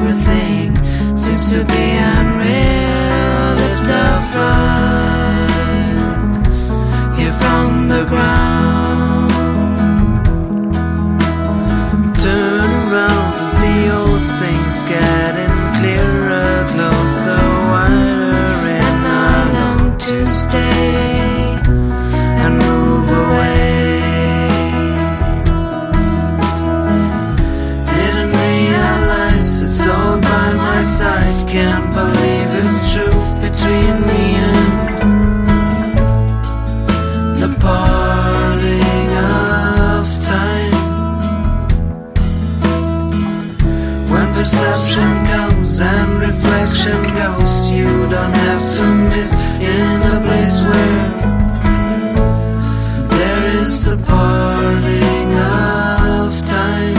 everything seems to be unreal. Lift off right here from the ground. Turn around and see all things getting clearer, closer, wider, and I long to stay and move away. Didn't realize it's all by my side. Can't believe it's true between me and the parting of time. When perception comes and reflection goes, you don't have to miss in a place where there is the parting of time.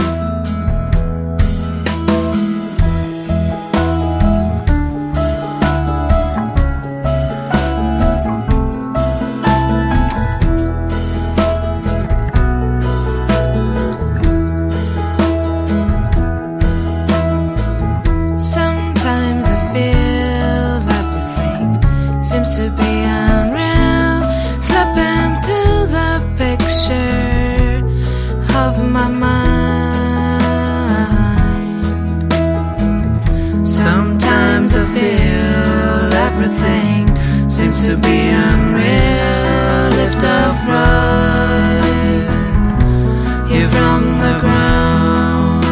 Sometimes I feel everything seems to be unreal. Slip into the picture of my mind. Sometimes I feel everything seems to be unreal. Lift off right here from the ground.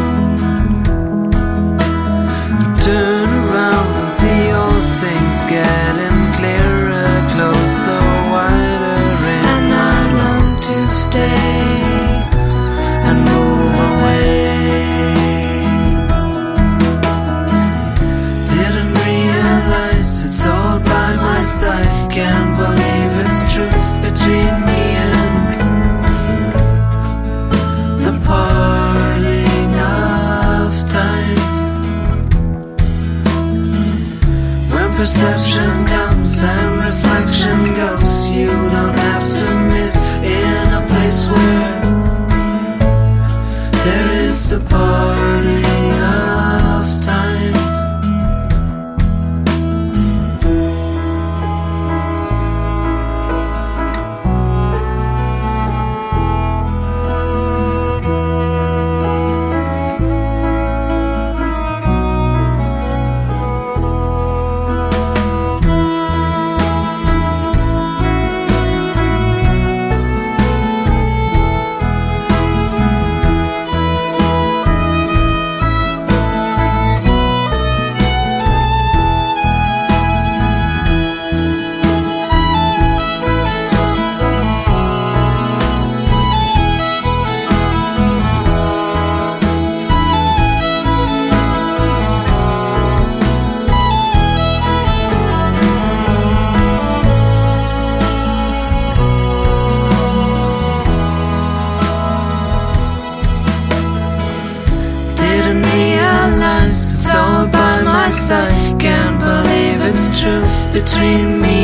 Turn around and see all things getting clearer, closer, wider, and I long to stay and move away. Didn't realize it's all by my side. Can't believe it's true between me and the parting of time. When perception comes and reflection goes, you don't have to miss in a place where there is the parting of time. Didn't realize it's all by my side. Can't believe it's true between me